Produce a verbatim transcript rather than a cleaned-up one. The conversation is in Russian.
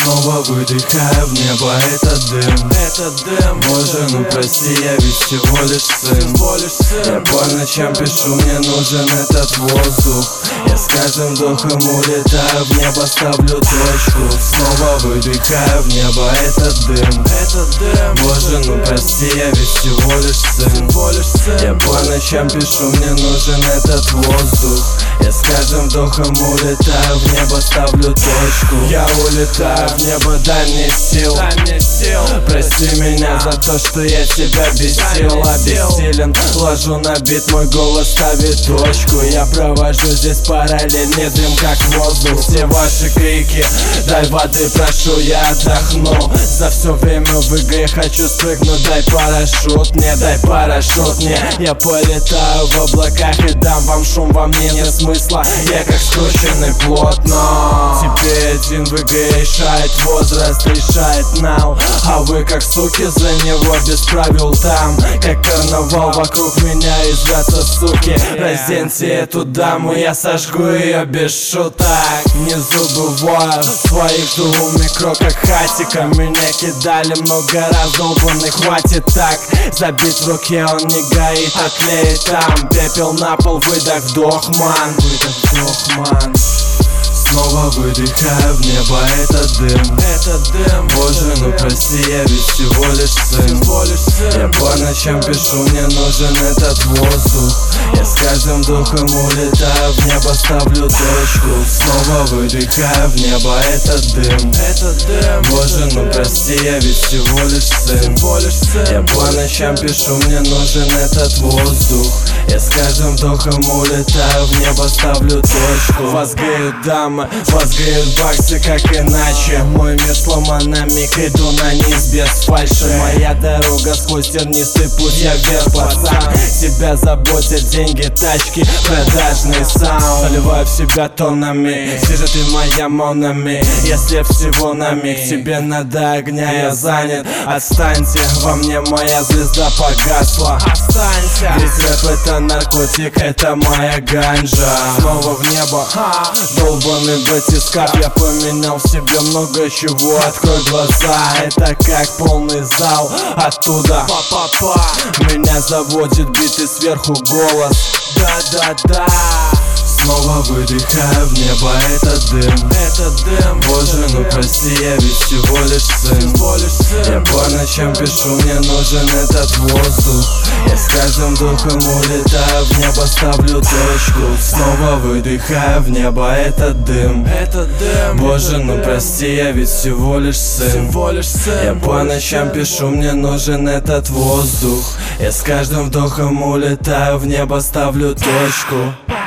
Снова выдыхаю в небо этот дым. Этот дым. Боже, ну прости, я ведь всего лишь сын. Всего лишь сын. Я по ночам пишу, мне нужен этот воздух. Я с каждым вдохом улетаю в небо, ставлю точку. Снова выдыхаю в небо этот дым. Этот дым. Боже, ну прости, я ведь всего лишь сын. Всего лишь сын. Я по ночам пишу, мне нужен этот воздух. Я с каждым вдохом улетаю в небо, ставлю точку. Я улетаю в небо, дай мне сил. Дай мне сил. Прости меня за то, что я тебя бесил. Обессилен, ложу на бит, мой голос ставит точку. Я провожу здесь параллельный дым, как воздух. Все ваши крики, дай воды, прошу, я отдохну. За все время в игре хочу спрыгнуть, дай парашют мне, дай парашют мне. Я полетаю в облаках и дам вам шум, во мне нет смысла. Я как скрученный плот, но теперь один в игре решает возраст, решает now. А вы как суки за него без правил там. Как карнавал вокруг меня извятся суки. Разденьте эту даму, я сожгу ее без шуток. Не забываю в своих двух кроках хатика. Меня кидали много раз, долбанный, хватит так. Забит в руке, он не горит, а тлеет там. Пепел на пол, выдох, вдох, ман. Выдох, вдох, ман. Снова выдыхаю в небо этот дым. Этот дым. Боже, ну прости, я ведь всего лишь сын. Всего лишь сын. Я по ночам пишу, мне нужен этот воздух. Я с каждым духом улетаю в небо, ставлю точку. Снова выдыхаю в небо этот дым. Этот дым. Боже, ну прости, я ведь всего лишь сын. Всего лишь сын. Я по ночам пишу, мне нужен этот воздух. Я с каждым вдохом улетаю в небо, ставлю точку. Вас греют дамы, вас греют баксы, как иначе. Мой мир сломан на миг, иду на низ без фальши. Моя дорога сквозь тернистый путь, я вверх, пацан. Тебя заботят деньги, тачки, продажный саунд. Заливаю в себя тоннами, здесь ты моя монами. Если всего на миг, тебе надо огня, я занят. Отстаньте, во мне моя звезда погасла. Останься. Ведь рэп это наркотик, это моя ганджа. Снова в небо, долбанный батискаф. Я поменял в себе много чего, открой глаза. Это как полный зал, оттуда Па-па-па. меня заводит биты сверху голос. Да-да-да. Снова выдыхаю в небо этот дым. Этот дым. Боже, ну прости, я ведь всего лишь сын. Всего лишь сын. Я по ночам пишу, мне нужен этот воздух. Я с каждым духом улетаю в небо, ставлю точку. Снова выдыхаю в небо этот дым. Этот дым. Боже, ну прости, я ведь всего лишь сын. Всего лишь сын. Я по ночам пишу, мне нужен этот воздух. Я с каждым вдохом улетаю в небо, ставлю точку.